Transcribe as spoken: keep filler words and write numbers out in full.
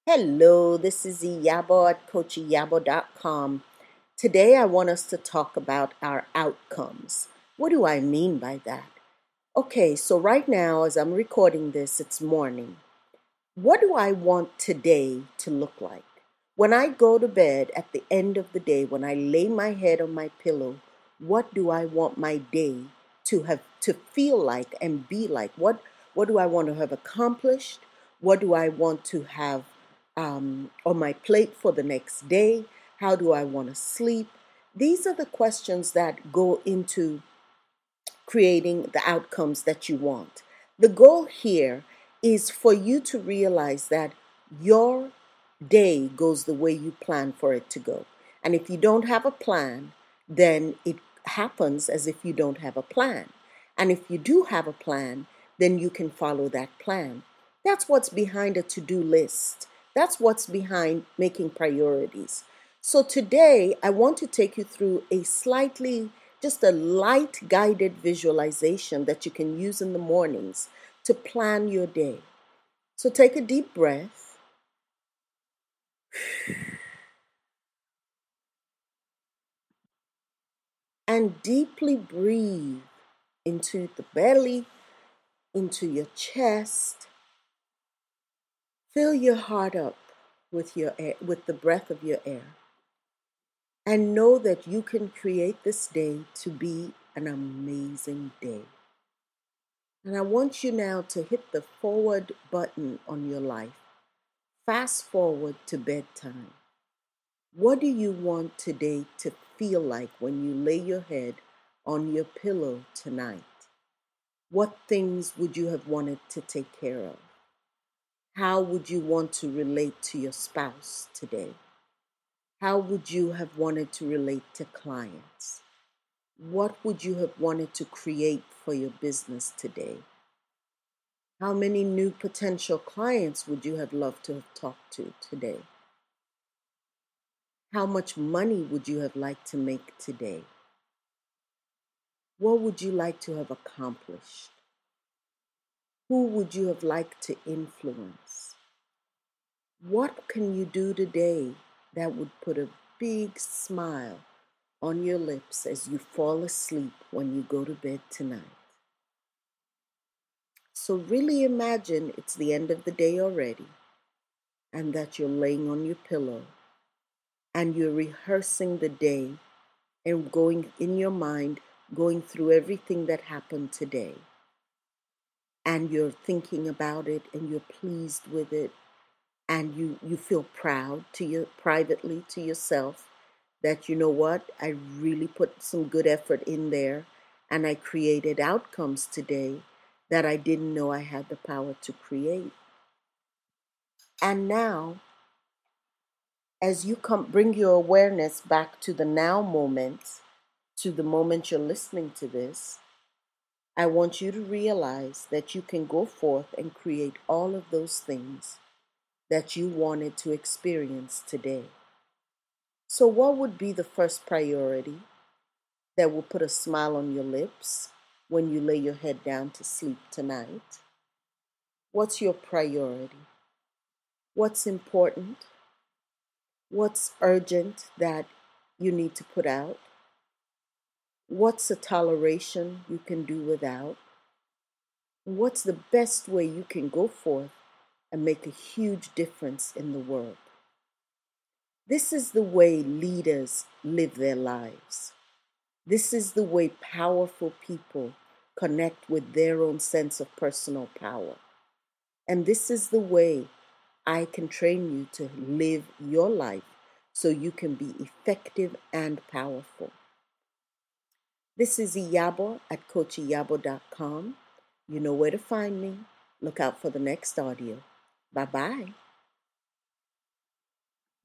Hello, this is Iyabo at coach iyabo dot com. Today I want us to talk about our outcomes. What do I mean by that? Okay, so right now as I'm recording this, it's morning. What do I want today to look like? When I go to bed at the end of the day, when I lay my head on my pillow, what do I want my day to have to feel like and be like? What what do I want to have accomplished? What do I want to have um, on my plate for the next day? How do I want to sleep? These are the questions that go into creating the outcomes that you want. The goal here is for you to realize that your day goes the way you plan for it to go. And if you don't have a plan, then it happens as if you don't have a plan. And if you do have a plan, then you can follow that plan. That's what's behind a to do list. That's what's behind making priorities. So today, I want to take you through a slightly, just a light guided visualization that you can use in the mornings to plan your day. So take a deep breath. And deeply breathe into the belly, into your chest. Fill your heart up with your air, with the breath of your air. And know that you can create this day to be an amazing day. And I want you now to hit the forward button on your life. Fast forward to bedtime. What do you want today to feel like when you lay your head on your pillow tonight? What things would you have wanted to take care of? How would you want to relate to your spouse today? How would you have wanted to relate to clients? What would you have wanted to create for your business today? How many new potential clients would you have loved to have talked to today? How much money would you have liked to make today? What would you like to have accomplished? Who would you have liked to influence? What can you do today that would put a big smile on your lips as you fall asleep when you go to bed tonight? So really imagine it's the end of the day already and that you're laying on your pillow and you're rehearsing the day and going in your mind, going through everything that happened today. And you're thinking about it and you're pleased with it and you, you feel proud to you privately to yourself that, you know what, I really put some good effort in there and I created outcomes today that I didn't know I had the power to create. And now, as you come bring your awareness back to the now moment, to the moment you're listening to this, I want you to realize that you can go forth and create all of those things that you wanted to experience today. So, what would be the first priority that will put a smile on your lips when you lay your head down to sleep tonight? What's your priority? What's important? What's urgent that you need to put out? What's a toleration you can do without? What's the best way you can go forth and make a huge difference in the world? This is the way leaders live their lives. This is the way powerful people connect with their own sense of personal power. And this is the way I can train you to live your life so you can be effective and powerful. This is Iyabo at coach iyabo dot com. You know where to find me. Look out for the next audio. Bye-bye.